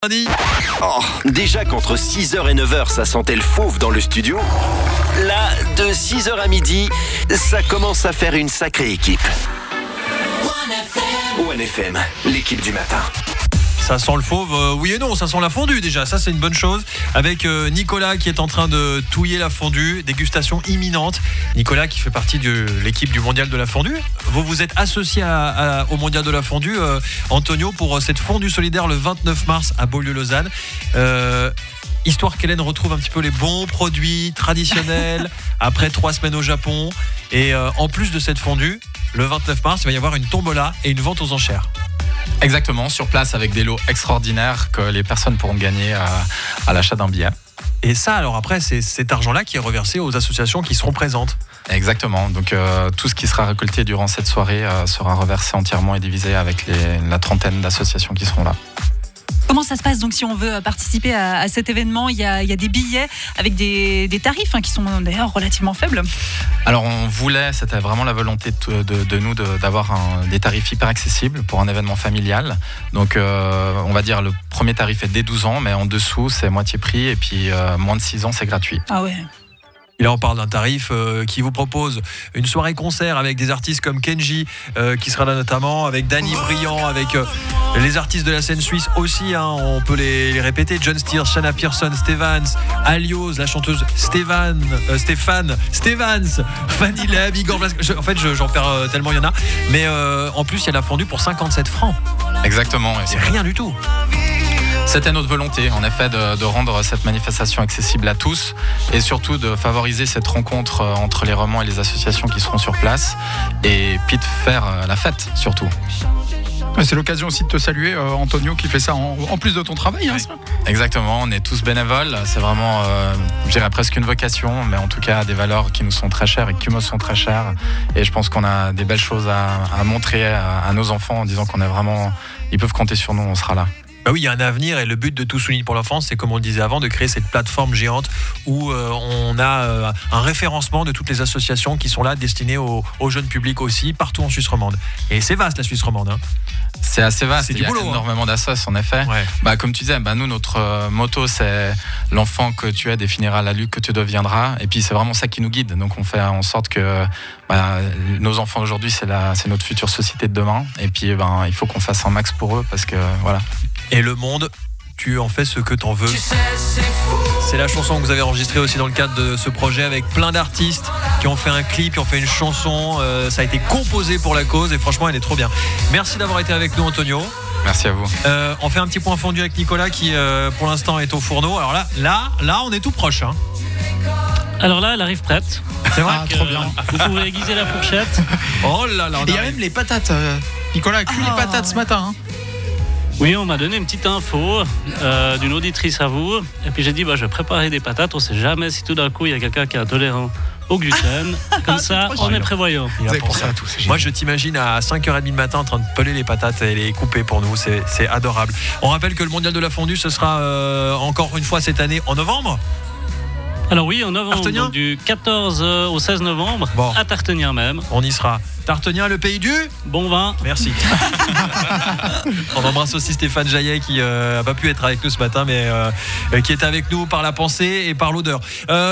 Oh, déjà qu'entre 6h et 9h, ça sentait le fauve dans le studio. Là, de 6h à midi, ça commence à faire une sacrée équipe. OneFM, l'équipe du matin. Ça sent le fauve, oui et non, ça sent la fondue déjà, ça c'est une bonne chose. Avec Nicolas qui est en train de touiller la fondue, dégustation imminente. Nicolas qui fait partie de l'équipe du Mondial de la fondue. Vous vous êtes associé au Mondial de la fondue, Antonio, pour cette fondue solidaire le 29 mars à Beaulieu-Lausanne. Histoire qu'Hélène retrouve un petit peu les bons produits traditionnels après 3 semaines au Japon. Et en plus de cette fondue, le 29 mars, il va y avoir une tombola et une vente aux enchères. Exactement, sur place avec des lots extraordinaires que les personnes pourront gagner à l'achat d'un billet. Et ça, alors après, c'est cet argent-là qui est reversé aux associations qui seront présentes. Exactement, donc tout ce qui sera récolté durant cette soirée sera reversé entièrement et divisé avec la trentaine d'associations qui seront là. Comment ça se passe donc si on veut participer à cet événement? Il y a des billets avec des tarifs qui sont d'ailleurs relativement faibles. Alors on voulait, c'était vraiment la volonté de nous d'avoir des tarifs hyper accessibles pour un événement familial. Donc on va dire le premier tarif est dès 12 ans, mais en dessous c'est moitié prix et puis moins de 6 ans c'est gratuit. Ah ouais. Et là, on parle d'un tarif qui vous propose une soirée concert avec des artistes comme Kenji, qui sera là notamment, avec Danny Briand, avec les artistes de la scène suisse aussi, on peut les répéter, John Steers, Shanna Pearson, Stevans, Alios, la chanteuse Stéphane, Stevans, Fanny Lab, Igor Blas. En fait, j'en perds tellement il y en a. Mais en plus, il y a la fondue pour 57 francs. Exactement. C'est rien du tout. C'était notre volonté, en effet, de rendre cette manifestation accessible à tous et surtout de favoriser cette rencontre entre les romans et les associations qui seront sur place et puis de faire la fête, surtout. C'est l'occasion aussi de te saluer, Antonio, qui fait ça en plus de ton travail. Oui. Ça. Exactement, on est tous bénévoles. C'est vraiment, je dirais presque une vocation, mais en tout cas des valeurs qui nous sont très chères et qui me sont très chères. Et je pense qu'on a des belles choses à montrer à nos enfants en disant qu'on est vraiment, ils peuvent compter sur nous, on sera là. Bah oui, il y a un avenir et le but de Tous Unis pour l'enfance, c'est comme on le disait avant, de créer cette plateforme géante où on a un référencement de toutes les associations qui sont là, destinées au jeune public aussi, partout en Suisse romande. Et c'est vaste la Suisse romande. C'est assez vaste, c'est il y a énormément d'assos en effet. Ouais. Comme tu disais, nous notre motto c'est l'enfant que tu es définira l'adulte que tu deviendras. Et puis c'est vraiment ça qui nous guide. Donc on fait en sorte que nos enfants aujourd'hui c'est notre future société de demain. Et puis il faut qu'on fasse un max pour eux parce que voilà. Et le monde, tu en fais ce que t'en veux. C'est la chanson que vous avez enregistrée aussi dans le cadre de ce projet avec plein d'artistes qui ont fait un clip, qui ont fait une chanson. Ça a été composé pour la cause et franchement, elle est trop bien. Merci d'avoir été avec nous, Antonio. Merci à vous. On fait un petit point fondu avec Nicolas qui, pour l'instant, est au fourneau. Alors là, on est tout proche. Alors là, elle arrive prête. C'est vrai, trop bien. Vous pouvez aiguiser la fourchette. Oh là là, il y a même les patates. Nicolas a cuit les patates ce matin. Oui, on m'a donné une petite info d'une auditrice à vous. Et puis j'ai dit, je vais préparer des patates. On ne sait jamais si tout d'un coup, il y a quelqu'un qui est intolérant au gluten. Comme ça, on est prévoyant. Vous avez pensé à tout. Moi, je t'imagine à 5h30 du matin en train de peler les patates et les couper pour nous. C'est adorable. On rappelle que le Mondial de la fondue, ce sera encore une fois cette année en novembre. Alors oui, en novembre, donc du 14 au 16 novembre, à Tartenière même. On y sera. Tartenière, le pays du bon vin. Merci. On embrasse aussi Stéphane Jaillet qui n'a pas pu être avec nous ce matin, mais qui est avec nous par la pensée et par l'odeur.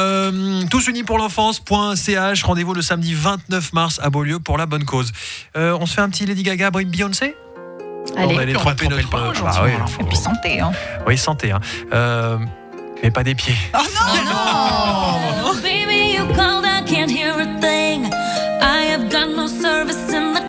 Tousunispourlenfance.ch. Rendez-vous le samedi 29 mars à Beaulieu pour la bonne cause. On se fait un petit Lady Gaga, Beyoncé. Allez, on va aller tromper notre. Et puis santé. Oui, santé. Mais pas des pieds. Oh non, non.